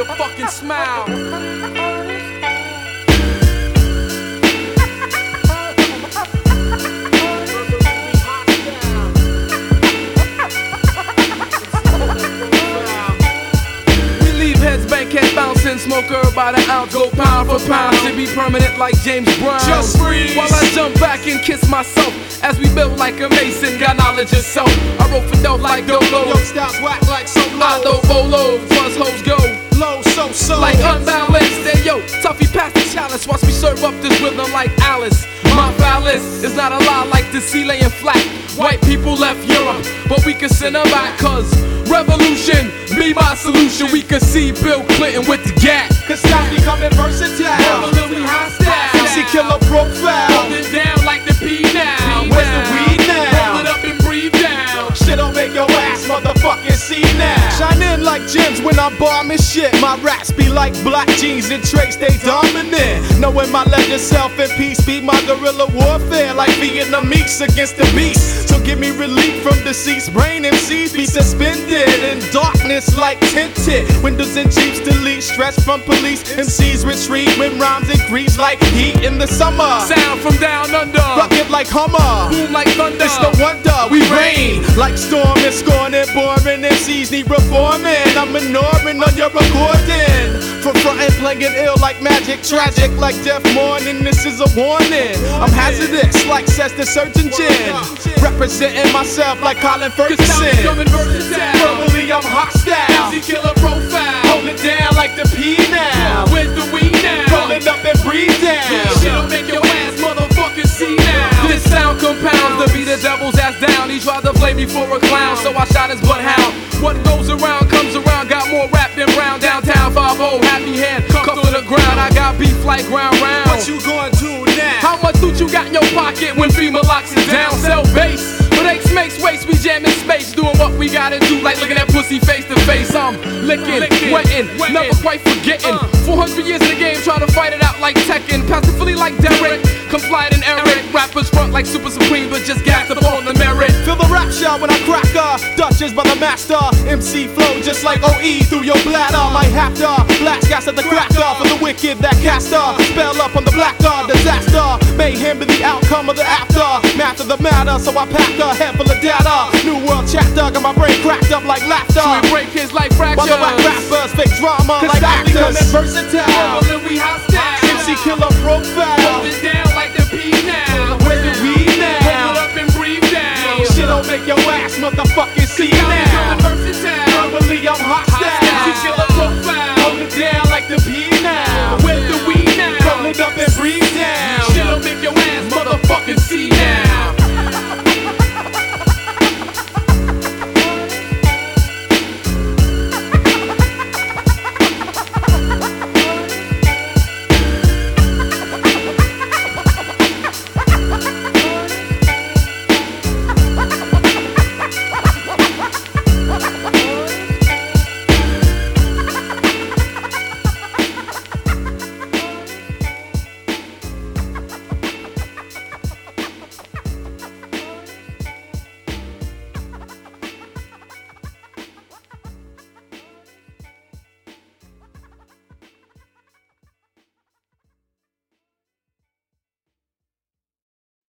motherfucking smile. Bankhead bouncing, smoke herb by the ounce, go pound for pound, should be permanent like James Brown. Just freeze. While I jump back and kiss myself, as we build like a mason, got knowledge of self. I wrote for dope like Dolo. Yo, styles whack like Solo. I throw bolos, plus hoes go low, so like unbalanced. Then yo, Tuffy pass the chalice, watch me serve up this rhythm like Alice. My phallus is not a lie like the sea laying flat. White people left Europe, but we can send them back, cause revolution be my solution. We could see Bill Clinton with the gap. Cause stop becoming versatile. Revolution hostile. MC Killer profile. Hold it down like the P now. Where's the weed now? Roll it up and breathe down. Shit don't make your ass motherfucking see now. Shine in like gems when I'm bombing shit. My raps be like black jeans and traits, they dominant. Knowing my legend, self and peace be my guerrilla warfare. Like Vietnamese against the beast. So give me relief from deceased. Brain MCs be suspended in darkness like tinted. Windows and Jeeps delete, stress from police. MCs retreat when rhymes increase like heat in the summer. Sound from down under, rocket like Hummer, boom like thunder. It's no wonder we reign like storm and scorn and boring. MCs need reforming. I'm ignoring on your recording. From frontin' playing ill like magic, tragic like death mourning. This is a warning. I'm hazardous like says the Surgeon Gin. Representing myself like Colin Ferguson. Verbally I'm hostile. MC Killer profile. Hold it down like the P now. Where's the weed now? Rolling up and breathe down. Shit don't make your ass motherfucking see now. This sound compounds to be the devil's ass down. He tried to play me for a clown, so I shot his butt hound. What goes around comes around. Got more rap than Brown. Downtown 5-0, happy hand, cuff to the ground. I got beef like ground round. What you gonna do now? How much loot you got in your pocket when FEMA locks it down? Sell bass, but aches makes waste. We jamming space, doing what we gotta do, like looking at pussy face to face. I'm licking, wetting, never quite forgetting. 400 years in the game, trying to fight it out like Tekken. Passively like Derek, compliant and Eric. Rappers front like Super Supreme, but just gassed up on the merit. Feel the rap shot when I crack Dutchess by the master. MC flow just like OE through your bladder. Might have to blast gas at the cracker for the wicked that caster. Spell up on the black disaster. Mayhem be the outcome of the after. Math of the matter, so I packed a head full of data. New world chapter, got my brain cracked up like laughter. So we break his like fractures. While the whack rappers fake drama like actors. Versatile. We hostile. MC Killer profile. Hold it down like the P now. Where's the weed now? Hold it up and breathe down. Shit don't make your ass motherfucker